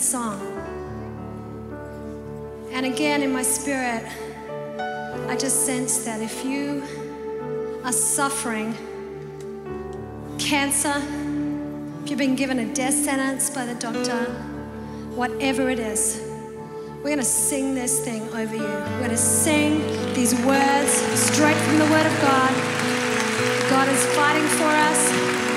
song. And again, in my spirit, I just sense that if you are suffering cancer, if you've been given a death sentence by the doctor, whatever it is, we're going to sing this thing over you. We're going to sing these words straight from the Word of God. God is fighting for us.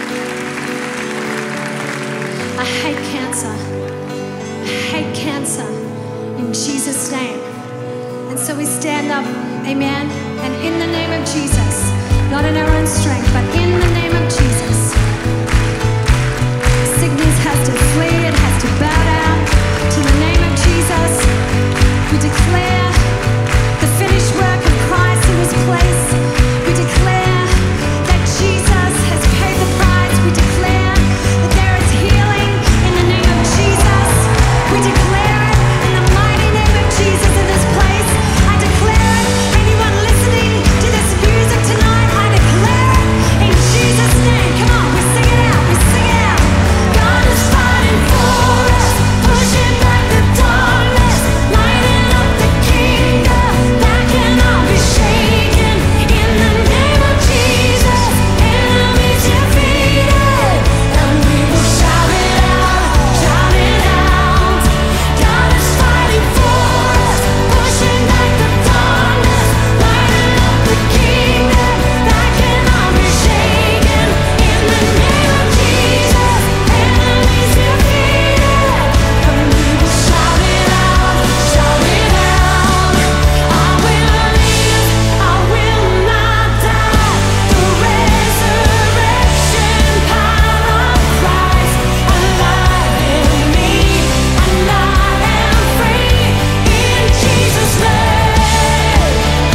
I hate cancer. I hate cancer in Jesus' name. And so we stand up, amen, and in the name of Jesus, not in our own strength, but in the name of Jesus, sickness has to flee, it has to bow down to the name of Jesus. We declare the finished work of Christ in this place. We declare that Jesus has paid the price. We declare that there is healing in the name of Jesus. We declare it in the mighty name of Jesus in this place. I declare it. Anyone listening to this music tonight, I declare it in Jesus' name. Come on, we sing it out. We sing it out. God is fighting for us, pushing back the darkness, lighting up the kingdom that cannot be shaken. In the name of Jesus, enemies defeated, and we will shout it out, shout it out. God is fighting for us, pushing back the darkness, lighting up the kingdom that cannot be shaken. In the name of Jesus, enemies defeated, and we will shout it out, shout it out. I will live, I will not die. The resurrection power of Christ alive in me, and I am free in Jesus' name.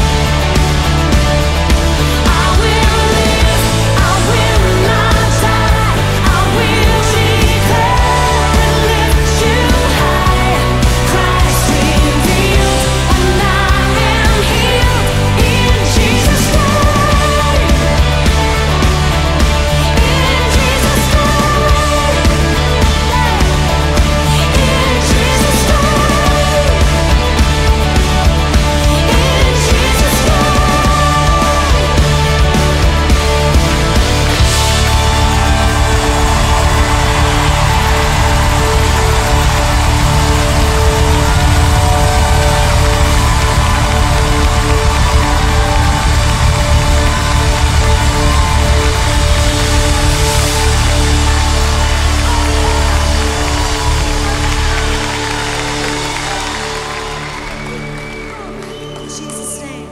I will live, I will not die. I will declare and lift you high. Christ revealed, and I am healed in Jesus' name. In Jesus' name. In Jesus' name. In Jesus' Jesus' name.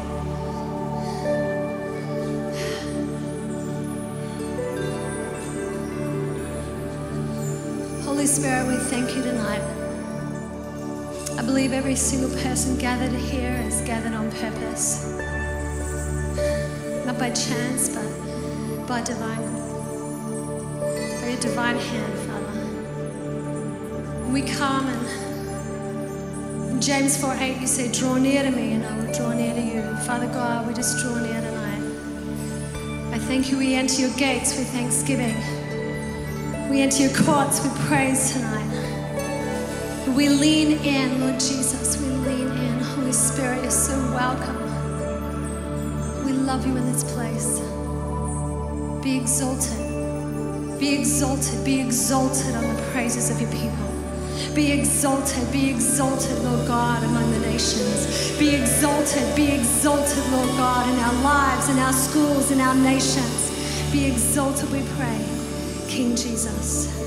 Holy Spirit, we thank you tonight. I believe every single person gathered here is gathered on purpose. Not by chance, but by your divine hand, Father. And we come, and in James 4:8 you say, draw near to me and I will draw near to you. Father God, we just draw near tonight. I thank you, we enter your gates with thanksgiving. We enter your courts with praise tonight. We lean in, Lord Jesus, we lean in. Holy Spirit, you're so welcome. We love you in this place. Be exalted. Be exalted. Be exalted on the praises of your people. Be exalted, Lord God, among the nations. Be exalted, Lord God, in our lives, in our schools, in our nations. Be exalted, we pray, King Jesus.